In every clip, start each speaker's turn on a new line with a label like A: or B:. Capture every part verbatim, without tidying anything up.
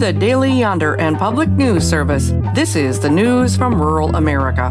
A: the Daily Yonder and Public News Service, this is the news from rural America.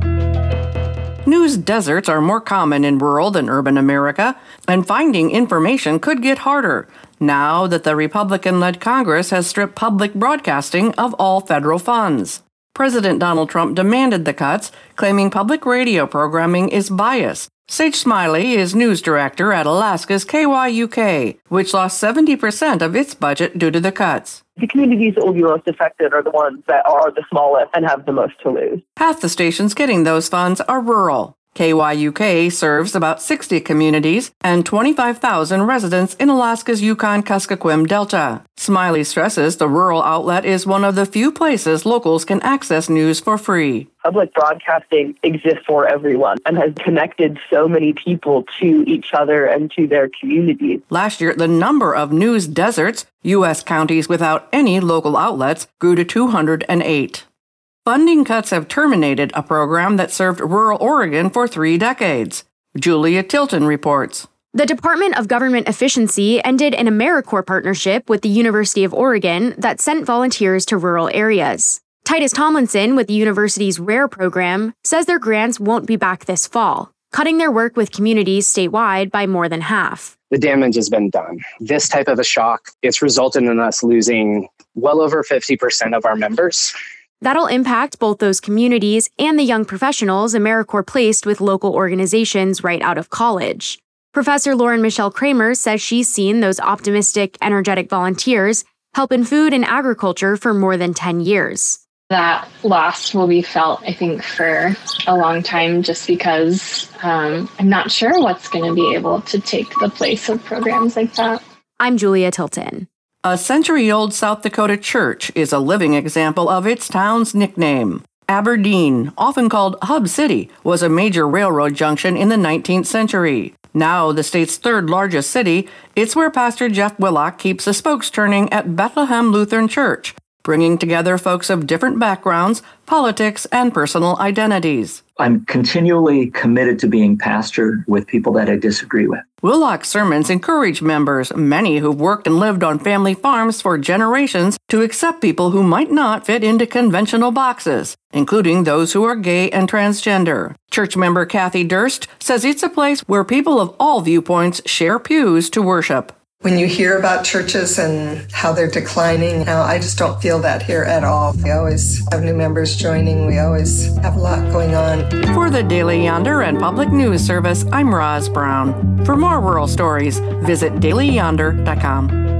A: News deserts are more common in rural than urban America, and finding information could get harder now that the Republican-led Congress has stripped public broadcasting of all federal funds. President Donald Trump demanded the cuts, claiming public radio programming is biased. Sage Smiley is news director at Alaska's K Y U K, which lost seventy percent of its budget due to the cuts.
B: The communities that will be most affected are the ones that are the smallest and have the most to lose.
A: Half the stations getting those funds are rural. K Y U K serves about sixty communities and twenty-five thousand residents in Alaska's Yukon-Kuskokwim Delta. Smiley stresses the rural outlet is one of the few places locals can access news for free.
B: Public broadcasting exists for everyone and has connected so many people to each other and to their communities.
A: Last year, the number of news deserts, U S counties without any local outlets, grew to two hundred eight. Funding cuts have terminated a program that served rural Oregon for three decades. Julia Tilton reports.
C: The Department of Government Efficiency ended an AmeriCorps partnership with the University of Oregon that sent volunteers to rural areas. Titus Tomlinson with the university's RARE program says their grants won't be back this fall, cutting their work with communities statewide by more than half.
D: The damage has been done. This type of a shock, it's resulted in us losing well over fifty percent of our members.
C: That'll impact both those communities and the young professionals AmeriCorps placed with local organizations right out of college. Professor Lauren Michelle Kramer says she's seen those optimistic, energetic volunteers help in food and agriculture for more than ten years.
E: That loss will be felt, I think, for a long time just because um, I'm not sure what's going to be able to take the place of programs like that.
C: I'm Julia Tilton.
A: A century-old South Dakota church is a living example of its town's nickname. Aberdeen, often called Hub City, was a major railroad junction in the nineteenth century. Now the state's third largest city, it's where Pastor Jeff Willock keeps the spokes turning at Bethlehem Lutheran Church, bringing together folks of different backgrounds, politics, and personal identities.
F: I'm continually committed to being pastor with people that I disagree with.
A: Willock's sermons encourage members, many who've worked and lived on family farms for generations, to accept people who might not fit into conventional boxes, including those who are gay and transgender. Church member Kathy Durst says it's a place where people of all viewpoints share pews to worship.
G: When you hear about churches and how they're declining, now I just don't feel that here at all. We always have new members joining. We always have a lot going on.
A: For the Daily Yonder and Public News Service, I'm Roz Brown. For more rural stories, visit daily yonder dot com.